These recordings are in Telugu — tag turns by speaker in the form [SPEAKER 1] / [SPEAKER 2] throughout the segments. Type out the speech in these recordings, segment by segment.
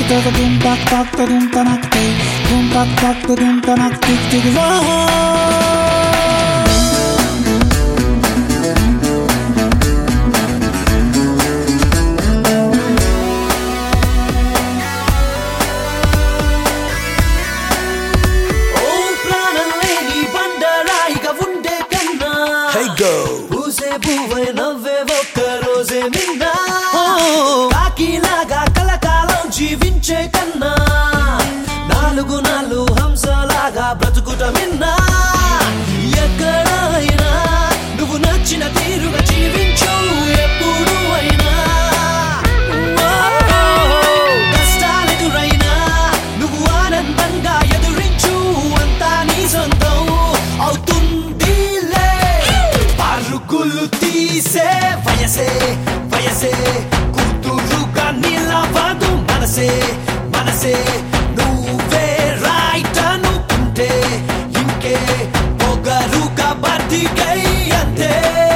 [SPEAKER 1] పూసే పువ్వై నవ్వే ఒక్క రోజే మిన్నా కాకిలాగా కలకాలం జీవించే కన్నా నాలుగు నాలుగు హంసలాగా బ్రతుకుట మిన్నా ఎక్కడైనా నువ్వు నచ్చిన తీరుగా జీవించు ఎప్పుడు అయినా కష్టాలెదురైనా నువ్వు ఆనందంగా ఎదురించు అంతా నీ సొంతం అవుతుందిలే పరుగులు తీసే వయసే వయసే కూతురుగా నిలవదు మనసే మనసే నువ్వే రైట్ అనుకుంటే ఇంకే పొగరుగా బతికై అంతే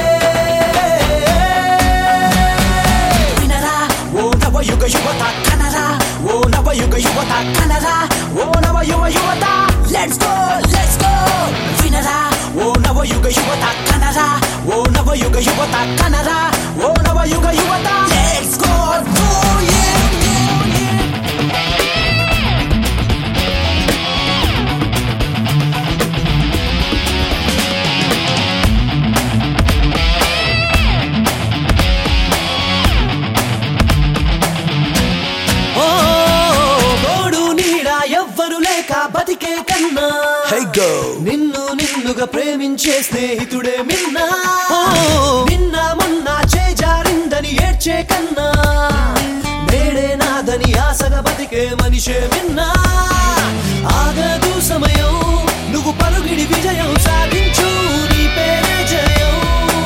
[SPEAKER 1] వినరా ఓ నవయుగ యువత కనరా ఓ నవయుగ యువత కనరా ఓ నవయుగ యువత లెట్స్ గో వినరా ఓ నవయుగ యువత కనరా ఓ నవయుగ యువత కనరా ఓ నవయుగ యువత లెట్స్ గో డు ఇట్ ఓ గోడు నీడ ఎవ్వరు లేక బతికే కన్నా నిన్ను నిన్నుగా ప్రేమించే స్నేహితుడే మిన్నా నిన్న మొన్న చేజారిందని ఏడ్చే కన్నా నేడే నాదని ఆశగా బతికే మనిషే మిన్నా ఆగదు సమయం నువ్వు పరుగిడి విజయం సాధించు నీ పేరే జయం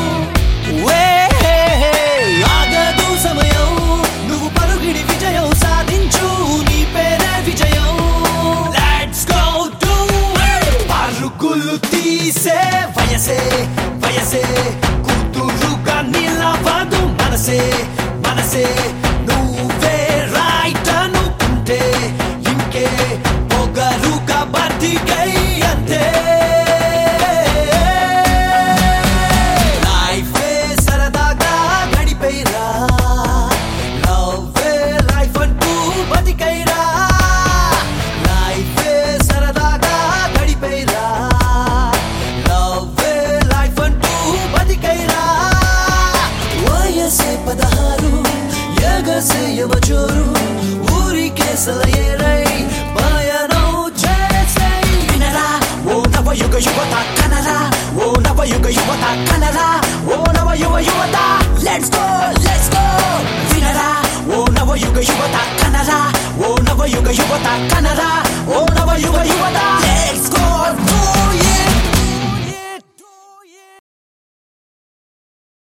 [SPEAKER 1] ఆగదు సమయం నువ్వు పరుగిడి విజయం సాధించు నీ పేరే విజయం లెట్స్ గో డు పరుగులు తీసే వయసే వయసే కూతురుగా నిలవదు మనసే మనసే నువ్వే రైట్ అనుకుంటే ఇంకే పొగరుగా బతికై అంతే లైఫే సరదాగా గడిపైరా లవ్వే లైఫ్ అంటూ బతికైరా లైఫే సరదాగా గడిపైరా లవ్వే లైఫ్ అంటూ బతికైరా వయసే 16 ఎగసే యమజోరు ఊరికే సలయేరై పయనం చేసే వినరా ఓ నవయుగ యువత కనరా ఓ నవయుగ యువత కనరా ఓ నవయుగ యువత లెట్స్ గో వినరా ఓ నవయుగ యువత కనరా ఓ నవయుగ యువత కనరా ఓ నవయుగ యువత